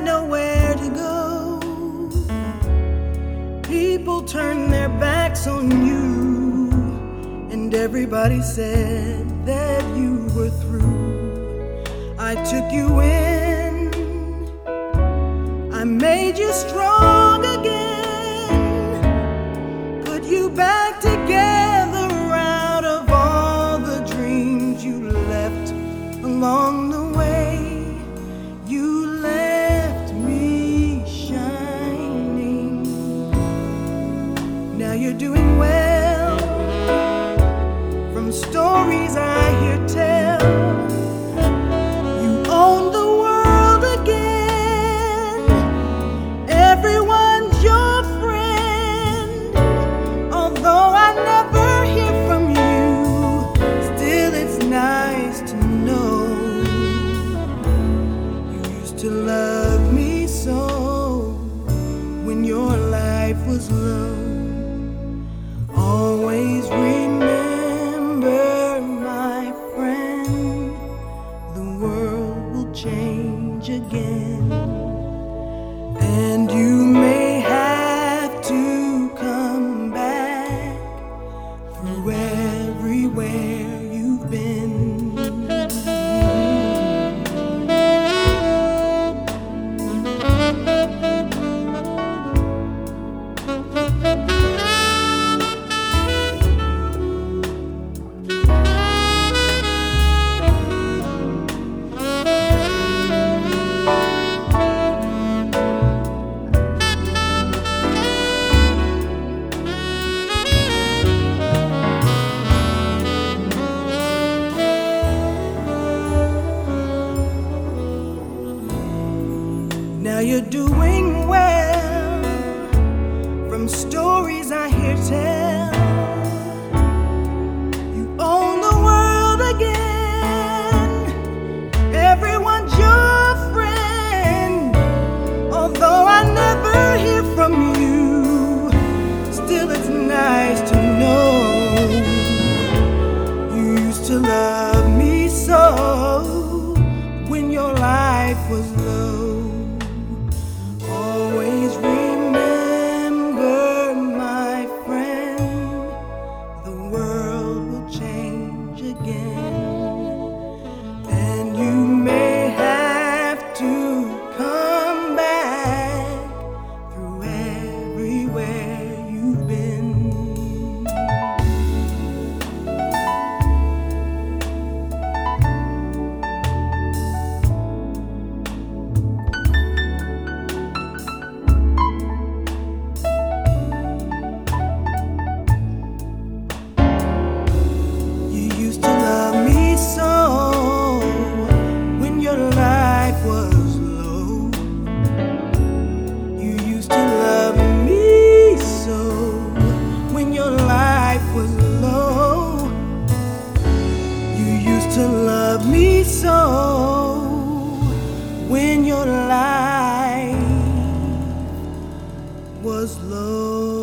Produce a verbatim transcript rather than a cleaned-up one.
nowhere to go. People turned their backs on you, and everybody said that you were through. I took you in, I made you strong again, put you back together out of all the dreams you left along the way. You left me shining. Now you're doing well, from stories I hear tell. You own the world again, everyone's your friend. Although I never hear from you, still it's nice to know you used to love me so when your life was low. Always remember, my friend, the world will change again, and you may have to come back through everywhere you've been. Now you're doing well, from stories I hear tell. You own the world again, everyone's your friend. Although I never hear from you, still it's nice to know you used to love me so when your life was low. Always remember, my friend, the world will change again, and you may have to come back through everywhere you've been. To love me so when your life was low.